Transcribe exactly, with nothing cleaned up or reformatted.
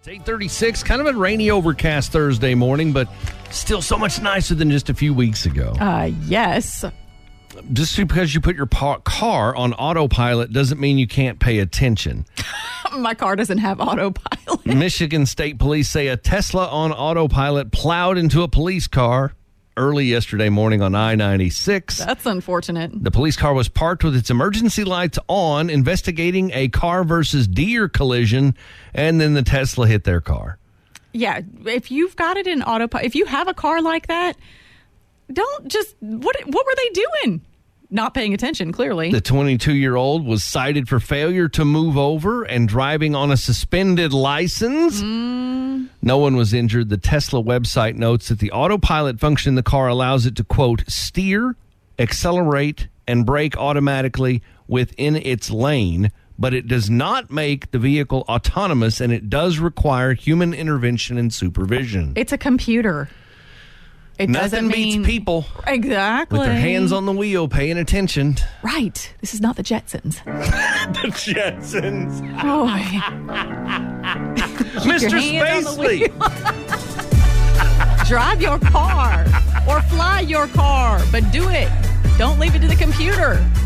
It's eight thirty-six, kind of a rainy, overcast Thursday morning, but still so much nicer than just a few weeks ago. Uh, yes. Just because you put your pa- car on autopilot doesn't mean you can't pay attention. My car doesn't have autopilot. Michigan State Police say a Tesla on autopilot plowed into a police car early yesterday morning on I ninety-six. That's unfortunate. The police car was parked with its emergency lights on, investigating a car versus deer collision, and then the Tesla hit their car. Yeah, if you've got it in autopilot, if you have a car like that, don't just, what What were they doing? Not paying attention, clearly. The twenty-two-year-old was cited for failure to move over and driving on a suspended license. Mm. No one was injured. The Tesla website notes that the autopilot function in the car allows it to, quote, steer, accelerate, and brake automatically within its lane, but it does not make the vehicle autonomous, and it does require human intervention and supervision. It's a computer. It Nothing doesn't beats mean people exactly with their hands on the wheel, paying attention. Right. This is not the Jetsons. The Jetsons. Oh, Mister Spacely. Drive your car or fly your car, but do it. Don't leave it to the computer.